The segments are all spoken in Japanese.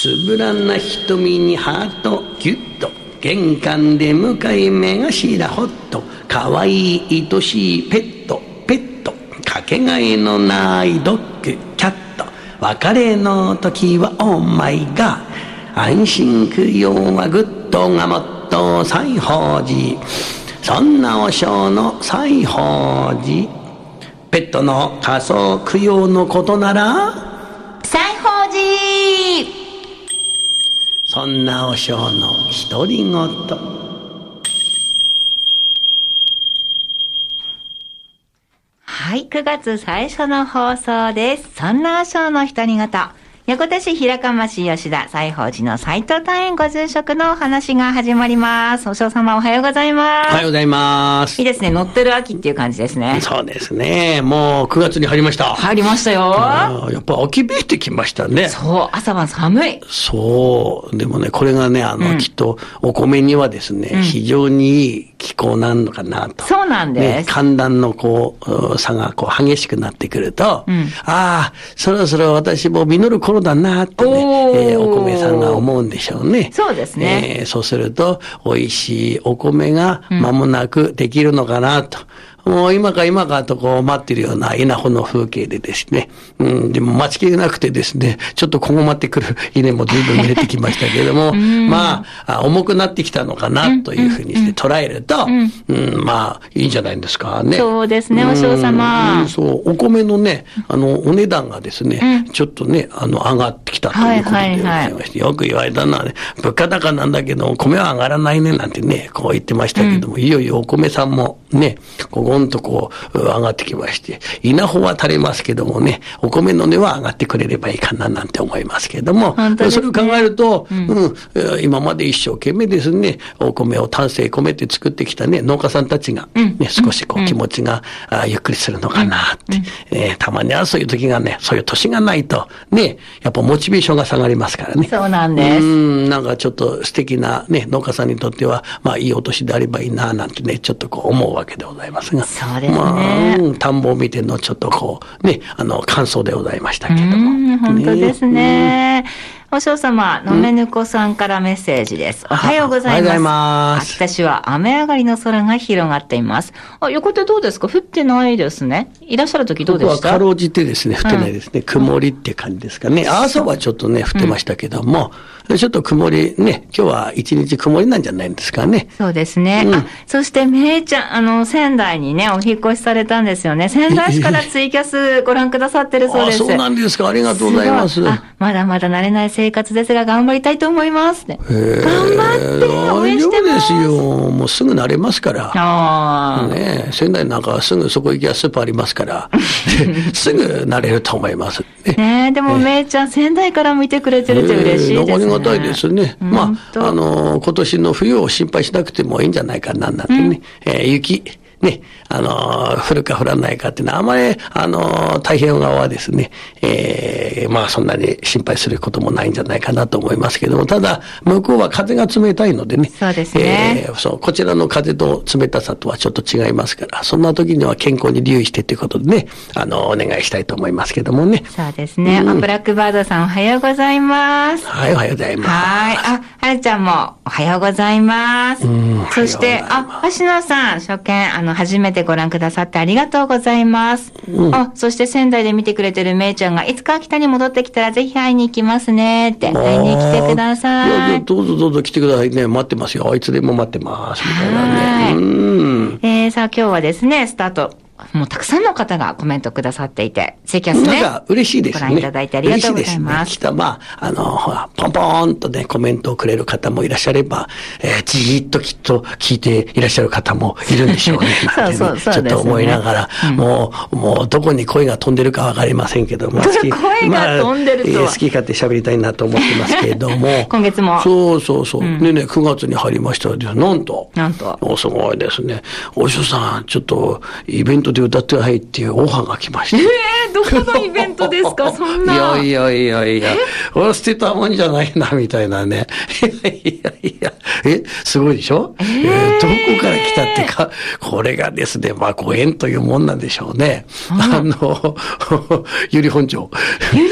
つぶらな瞳にハートギュッと、玄関で向かい目がしらほっと、かわいい愛しいペットかけがえのないドッグキャット、別れの時はオーマイガー、安心供養はグッドがもっと西芳寺、そんな和尚の西芳寺。ペットの仮想供養のことなら西芳寺。 そんな和尚の独り言。 はい、9月最初の放送です。そんな和尚の独り言。横手市平釜市吉田西芳寺の斉藤大園ご住職のお話が始まります。お嬢様おはようございます。 おはようございます。 いいですね。乗ってる秋っていう感じですね。 そうですね。もう9月に入りました。 入りましたよ。 やっぱ秋めいてきましたね。 そう、朝晩寒い。 そう。でもね、これがね、きっとお米にはですね、非常にいい気候なのかなと。 そうなんです。 ね、寒暖の差が激しくなってくると、ああ、そろそろ私も実る頃だなってね、お米さんが思うんでしょうね。 そうですね。 そうすると、美味しいお米が間もなくできるのかなと。もう今かと待ってるような稲穂の風景でですね。でも待ちきれなくてですね、ちょっとこごまってくる稲も随分見えてきましたけれども、まあ、重くなってきたのかなというふうにして捉えると、まあ、いいんじゃないですかね。 そうですね、お嬢様。 そう、お米のね、お値段がですね、ちょっとね、上がってきたということでございまして、よく言われたのはね、物価高なんだけど、お米は上がらないね、なんてね、こう言ってましたけども、いよいよお米さんもね、ゴンと上がってきまして、稲穂は垂れますけどもね、お米の値は上がってくれればいいかななんて思いますけれども、ね、それを考えると、今まで一生懸命ですね、お米を丹精込めて作ってきたね、農家さんたちが、ね、少し気持ちがゆっくりするのかなって、たまにはそういう時がね、そういう年がないと、ね、やっぱモチベーションが下がりますからね。 そうなんです。 なんかちょっと素敵なね、農家さんにとっては、まあいいお年であればいいな、なんてね、ちょっと思うわけでございますが。 そうですね。 田んぼを見てのちょっとね、感想でございましたけども。 本当ですね。お嬢様、のめぬこさんからメッセージです。おはようございます。 おはようございます。 秋田市は雨上がりの空が広がっています。横手どうですか？降ってないですね。いらっしゃる時どうでした？ 僕はかろうじてですね、降ってないですね。曇りって感じですかね。朝はちょっとね、降ってましたけども、ちょっと曇りね、今日は一日曇りなんじゃないんですかね。 そうですね。そしてめいちゃん、仙台にね、お引っ越しされたんですよね。仙台市からツイキャスご覧くださってるそうです。 そうなんですか。ありがとうございます。 まだまだ慣れない生活ですが頑張りたいと思いますね。頑張って応援してます。 大丈夫ですよ。もうすぐ慣れますから。ね、仙台なんかすぐそこ行きゃスーパーありますから、すぐ慣れると思います。 ね、でもめいちゃん仙台から見てくれてるって嬉しいですね。 ありがたいですね。まあ、今年の冬を心配しなくてもいいんじゃないかな、なんてね。雪。ね、降るか降らないかっていうのは、あまり、太平洋側はですね、まあそんなに心配することもないんじゃないかなと思いますけども、ただ、向こうは風が冷たいのでね。 そうですね。 こちらの風と冷たさとはちょっと違いますから、そんな時には健康に留意してということでね、お願いしたいと思いますけどもね。 そうですね。ブラックバードさんおはようございます。 はい、おはようございます。 はい。はるちゃんもおはようございます。そして、星野さん、初見、初めてご覧くださってありがとうございます。そして仙台で見てくれてるめいちゃんが、いつか秋田に戻ってきたらぜひ会いに行きますねって、会いに来てください。 いや、どうぞ来てくださいね。待ってますよ。いつでも待ってます。みたいなね。 さあ今日はですね、スタート。もうたくさんの方がコメントくださっていて、ツイキャスね。 なんか嬉しいですね。 ご覧いただいてありがとうございます。 きっとほら、ポンポンとね、コメントをくれる方もいらっしゃれば、じーっときっと聞いていらっしゃる方もいるんでしょうね。 そうちょっと思いながら、もうどこに声が飛んでるかわかりませんけども。 声が飛んでるとは。 好き勝手喋りたいなと思ってますけれども。 今月も。 そう。でね、9月に入りましたら、なんと。すごいですね。お師匠さん、ちょっとイベントで歌ってはいっていうオファーが来ました。 どこのイベントですか、そんな。 いや。俺捨てたもんじゃないな、みたいなね。いや。すごいでしょ？どこから来たってか、これがですね、まあ、ご縁というもんなんでしょうね。由利本荘。 由利本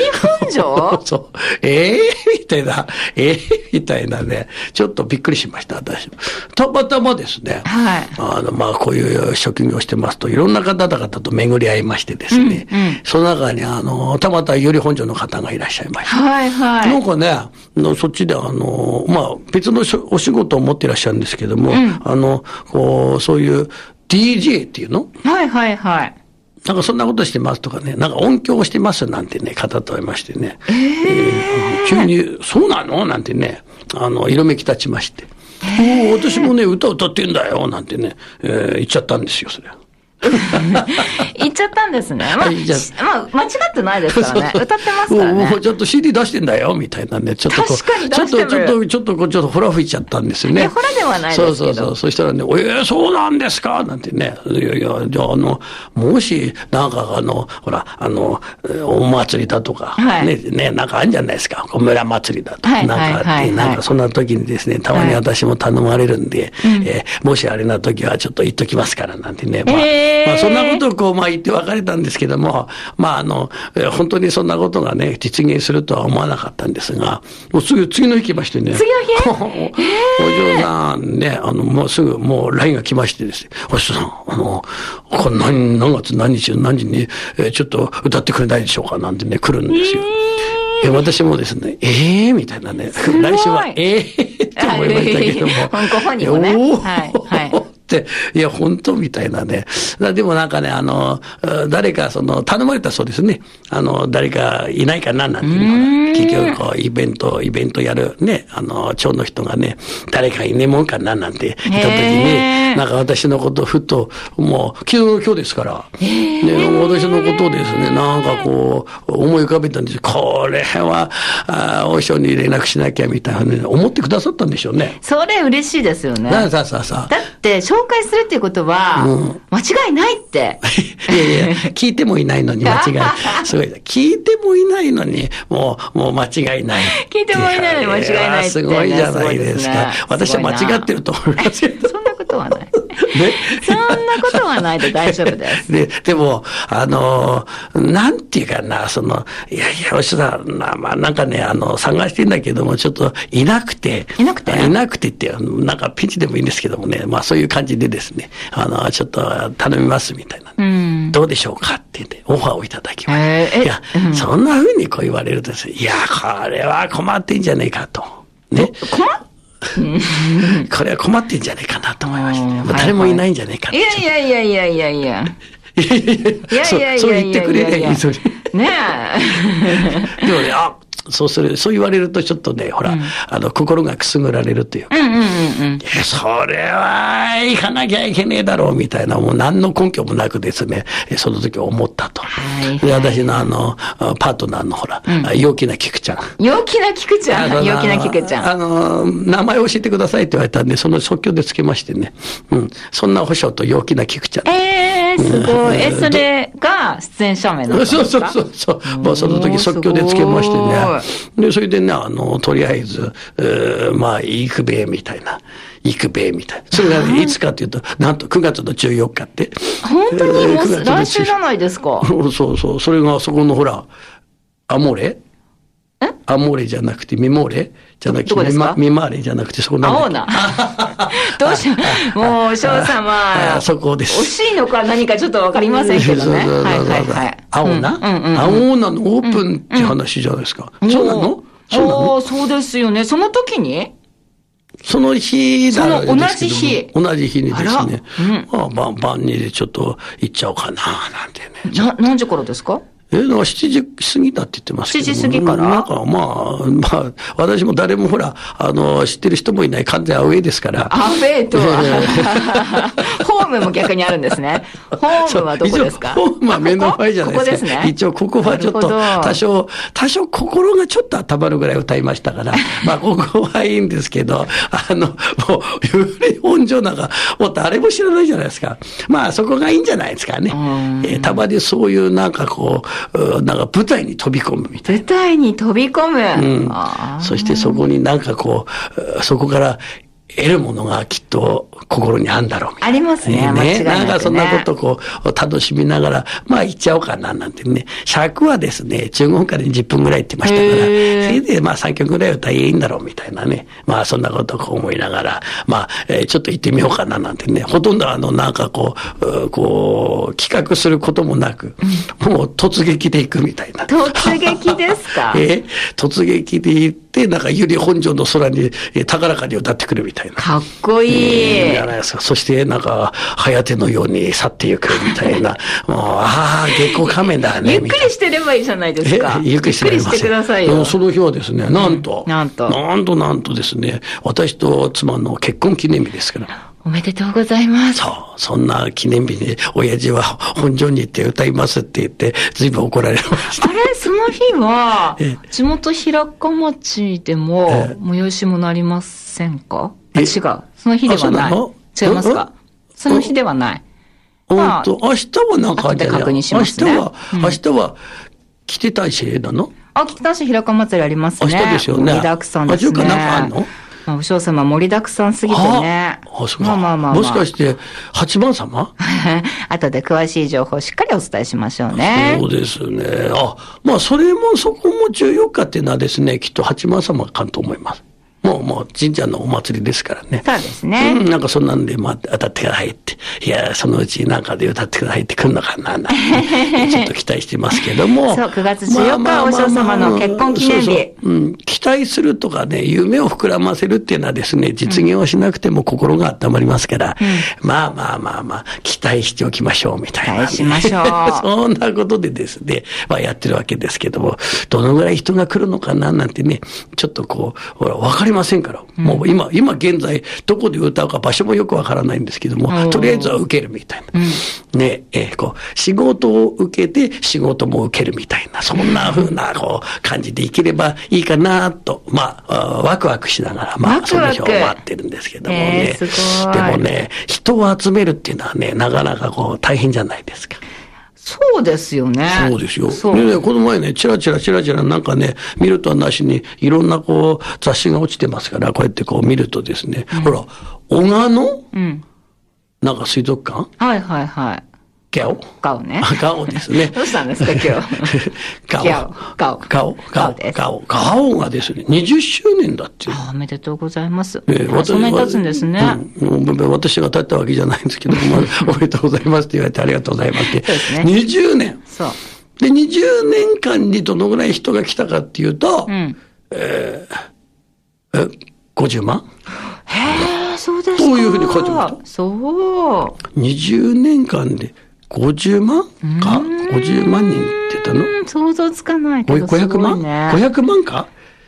所そう。みたいな、みたいなね、ちょっとびっくりしました、私。たまたまですね、 はい。 まあ、こういう職業をしてますと、いろんな方々と巡り合いましてですね、その中に、たまたまより本所の方がいらっしゃいました。 はいはい。 なんかね、そっちでまあ、別のお仕事を持っていらっしゃるんですけども、そういう DJ っていうの？ はいはいはい。 なんかそんなことしてますとかね、なんか音響をしてますなんてね、方と会いましてね。急に、そうなのなんてね、色めき立ちまして。私もね、歌歌ってんだよなんてね、言っちゃったんですよ、それ。 言っちゃったんですね。まあ、間違ってないですからね。歌ってますからね。 もうちょっと CD 出してんだよ、みたいなね。ちょっと確かに出してる。 ちょっとほら吹いちゃったんですよね。 いや、ほらではないですけど。 そう。そしたらね、そうなんですかなんてね。いや、じゃあもし、なんかほら、お祭りだとか、ね、なんかあるんじゃないですか。村祭りだとか、なんかあって、なんかそんな時にですね、たまに私も頼まれるんで、もしあれな時はちょっと言っときますから、なんてね。まあ、そんなことを言って別れたんですけども、まあ本当にそんなことがね、実現するとは思わなかったんですが、もう次の日来ましてね。 次の日お嬢さんね、もうすぐもう LINE が来ましてですね、お師匠さん、これ何月何日何時に、ちょっと歌ってくれないでしょうかなんてね、来るんですよ。私もですね、みたいなね、来週は、って思いましたけども。 ご本人もね。はい。 いや、本当みたいなね。でもなんかね、誰か頼まれたそうですね。誰かいないかななんていうのが、結局イベントやるね、町の人がね、誰かいねえもんかななんて言った時に、なんか私のことをふっと、もう、昨日の今日ですから、ね、私のことをですね、なんか思い浮かべたんですよ。これは、お師匠に連絡しなきゃみたいなね、思ってくださったんでしょうね。 それ嬉しいですよね。 さだって、紹介するっていうことは、間違いないって。 いや、聞いてもいないのに間違い。すごい。聞いてもいないのに、もう間違いない。 聞いてもいないのに間違いないって。 すごいじゃないですか。私は間違ってると思いますよ。 そんなことはない。そんなことはないで大丈夫です。 でも、なんていうかな、いや、お師匠さん、まあなんかね、探してんだけども、ちょっといなくてって、なんかピンチでもいいんですけどもね、まあそういう感じでですね、ちょっと頼みますみたいな。どうでしょうかって言って、オファーをいただきました。いや、そんな風に言われるとですね、いや、これは困ってんじゃねえかと。ね。これは困ってんじゃねえかなと思いました。誰もいないんじゃねえかって。 いや。 そう言ってくれりゃいい、それ。 ねえ。でもね、そう言われるとちょっとね、ほら、心がくすぐられるというか、それは行かなきゃいけねえだろうみたいな、もう何の根拠もなくですね、その時思ったと。で、私のパートナーのほら、陽気な菊ちゃん。 陽気な菊ちゃん。 名前教えてくださいって言われたんで、その即興でつけましてね。そんな保証と陽気な菊ちゃん。 すごい。それが出演者名なんですか？ そう。もうその時即興でつけましてね。で、それでね、とりあえず、まあ、行くべ、みたいな。それが、ね、いつかというと、なんと9月の14日って。 本当にもう来週じゃないですか。 そう。それがそこのほら、アモーレじゃなくて、ミモーレじゃなくて、ミマーレじゃなくて、そこなんだっけ。 青な。どうしよう。もう、翔様。 そこです。 惜しいのか何かちょっとわかりませんけどね。 青なのオープンって話じゃないですか。そうなの？ そうですよね。その時にその日だ同じ日にですね。晩にでちょっと行っちゃおうかな、なんてね。 何時頃ですか 7時過ぎだって言ってますけど。 7時過ぎからなんかまあ、私も誰もほら、知ってる人もいない完全アウェイですから。 アウェイとは、ホームも逆にあるんですね。ホームはどこですか？ ホームは目の前じゃないですか。 ここですね。 一応ここはちょっと、多少心がちょっと温まるぐらい歌いましたから、まあここはいいんですけど、もう、幽霊本所なんか、もう誰も知らないじゃないですか。まあそこがいいんじゃないですかね。たまにそういうなんかなんか舞台に飛び込むみたいな。 舞台に飛び込む。 そしてそこになんかそこから得るものがきっと心にあるんだろうみたいな。 ありますね。間違いなくね。 なんかそんなことこう楽しみながら、まあ行っちゃおうかななんてね。尺はですね、15分から20分ぐらいって言ってましたから、それでまあ3曲ぐらい歌えばいいんだろうみたいなね。まあそんなことをこう思いながら、まあ、ちょっと行ってみようかななんてね。ほとんどなんかこう企画することもなく、もう突撃で行くみたいな。 突撃ですか？ 突撃で行って、なんか百合本庄の空に高らかに歌ってくるみたいな。 かっこいい。 じゃないですか。そしてなんか、早手のように去っていくみたいな。もう、月光仮面だね。 ゆっくりしてればいいじゃないですか。 ゆっくりしてくださいよ。 その日はですね、なんとですね、私と妻の結婚記念日ですから。 おめでとうございます。 そんな記念日に、親父は本庄に行って歌いますって言って、ずいぶん怒られました。 あれ、その日は、地元平塚町でも、催し物ありませんか？違う。その日ではない。違いますか？その日ではない。 明日はなんかで確認しますね。 明日は、来てたしなの？ 来てたし平塚祭りありますね。 明日ですよね。 盛りだくさんですね。 なんかあんの？ お嬢様盛りだくさんすぎてね。 まあ。もしかして、八幡様？ 後で詳しい情報をしっかりお伝えしましょうね。 そうですね。まあ、そこも重要かっていうのはですね、きっと八幡様かと思います。もう神社のお祭りですからね。 そうですね。 なんかそんなんで、まあ、歌ってくださいって。いや、そのうちなんかで歌ってくださいって来るのかな、なんて、ちょっと期待してますけども。 そう、9月14日、お嬢様の結婚記念日。 期待するとかね、夢を膨らませるっていうのはですね、実現をしなくても心が温まりますから、まあ、期待しておきましょう、みたいな、 期待しましょう。 そんなことでですね、まあやってるわけですけども、どのぐらい人が来るのかな、なんてね、ちょっとこう、ほら、わかりませんから。もう今現在、どこで歌うか場所もよくわからないんですけども、とりあえずは受けるみたいな。ね、仕事を受けて仕事も受けるみたいな、そんな風な、感じでいければいいかなと、まあ、ワクワクしながら、その日を待ってるんですけどもね。でもね、人を集めるっていうのはね、なかなか大変じゃないですか。 そうですよね。 そうですよ。でね、この前ね、チラチラなんかね、見るとはなしに、いろんな雑誌が落ちてますから、こうやって見るとですね、ほら、小川のなんか水族館？ はい。 ガオね。 ガオですね。 どうしたんですか、今日。 ガオがですね、20周年だっていう。 おめでとうございます。そんなに経つんですね。 私が立ったわけじゃないんですけど、おめでとうございますって言われてありがとうございますって。 そうですね。 20年。 そう。 で、20年間にどのぐらい人が来たかっていうと、50万？ へえ、そうですか。 というふうに書いてました。 そう。 20年間で50万か ?50 万人って言ったの？ 想像つかないけどすごいね。 500万 ?500 万か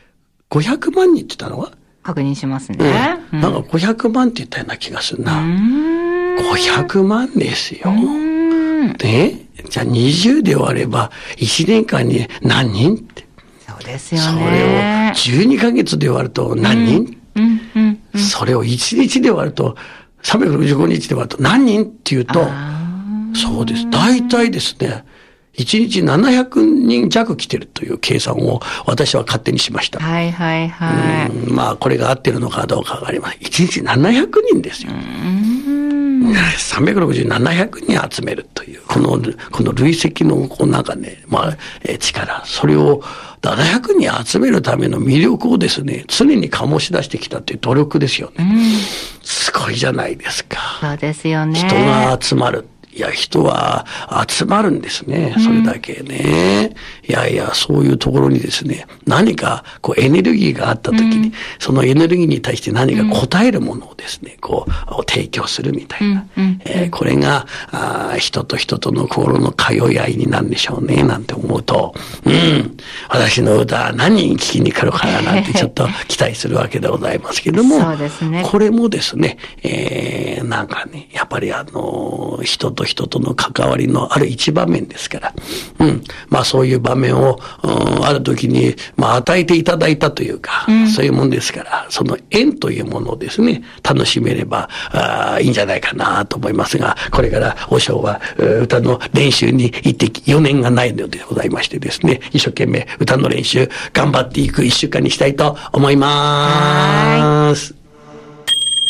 ?500 万人って言ったのは確認しますね。 なんか500万って言ったような気がするな。500万ですよ。ね？じゃあ20で割れば1年間に何人って。 そうですよね。 それを12ヶ月で割ると何人？それを1日で割ると、365日で割ると何人っていうと、そうです。大体ですね、1日700人弱来てるという計算を私は勝手にしました。まあ、これが合ってるのかどうかがあります。1日700人ですよ。360、700人集めるという、この累積の、なんかね、まあ、力、それを700人集めるための魅力をですね、常に醸し出してきたという努力ですよね。すごいじゃないですか。 そうですよね。 人が集まる。いや、人は集まるんですね。それだけね。いや、そういうところにですね、何かエネルギーがあったときに、そのエネルギーに対して何か応えるものをですね、提供するみたいな。これが、人と人との心の通い合いになるんでしょうね、なんて思うと、私の歌何人聞きに来るかななんてちょっと期待するわけでございますけども、 そうですね。 これもですね、なんかね、やっぱり人と人との関わりのある一場面ですから、まあそういう場面を、ある時に、まあ与えていただいたというか、そういうもんですから、その縁というものをですね、楽しめればいいんじゃないかなと思いますが、これからお尚は歌の練習に行って4年がないのでございましてですね、一生懸命歌の練習頑張っていく1週間にしたいと思います。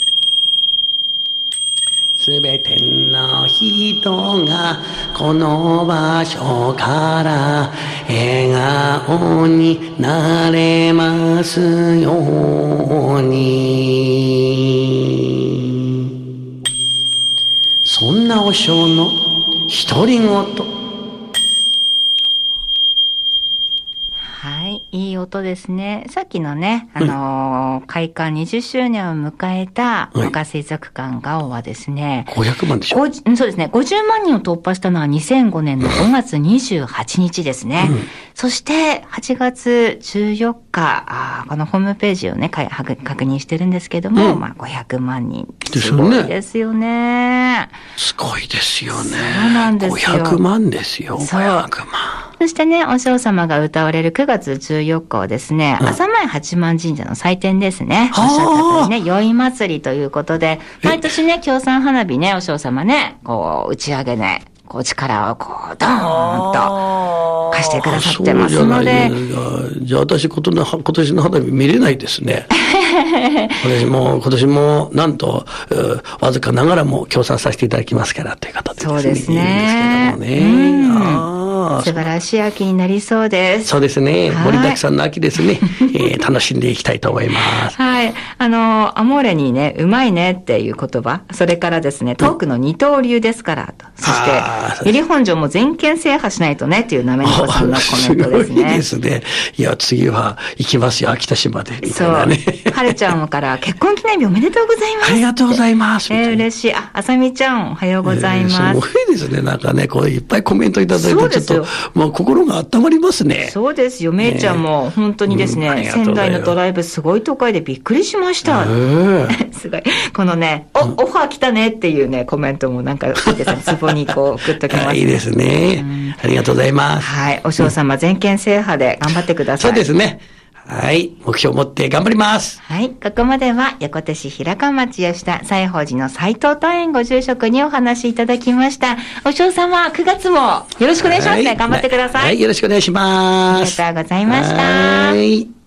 人がこの場所から笑顔になれますように。そんな和尚の独り言。 はい、いい音ですね。さっきのね、開館20周年を迎えた若水族館ガオはですね、 500万でしょ。 そうですね、50万人を突破したのは2005年の5月28日ですね。そして8月14日、このホームページをね、確認してるんですけども、500万人。すごいですよね。 すごいですよね。 そうなんですよ。 500万ですよ、500万。 そしてね、お嬢様が歌われる9月14日はですね、朝前八幡神社の祭典ですね。おっしゃった通りね、宵祭りということで、毎年ね、京産花火ね、お嬢様ね、こう、打ち上げね、こう、力をこう、ドーンと貸してくださってますので。 じゃあ私、今年の花火見れないですね。今年も、なんと、わずかながらも協賛させていただきますから、という方でですね。 そうですね。 いいんですけどもね。 素晴らしい秋になりそうです。 そうですね。盛りだくさんの秋ですね。楽しんでいきたいと思います。 はい。アモーレにね、うまいねっていう言葉。それからですね、トークの二刀流ですからと。そして、由利本荘も全県制覇しないとねっていうなめにこさんのコメントですね。 すごいですね。いや、次は行きますよ、秋田市まで。みたいなね。 そう。はるちゃんから結婚記念日おめでとうございます。 ありがとうございます。 嬉しい。あさみちゃん、おはようございます。 すごいですね。なんかね、こういっぱいコメントいただいて、ちょっと、もう心が温まりますね。 そうですよ。めいちゃんも、本当にですね、仙台のドライブすごい都会でびっくりしました。すごい。このね、オファー来たねっていうね、コメントもなんか、ツボにこう、送っときます。 いいですね。ありがとうございます。 はい。お嬢様、全県制覇で頑張ってください。 そうですね。はい。目標を持って頑張ります。 はい。ここまでは、横手市平川町吉田西宝寺の斉藤大園ご住職にお話しいただきました。お嬢様、9月もよろしくお願いしますね。頑張ってください。 はい。よろしくお願いします。 ありがとうございました。 はい。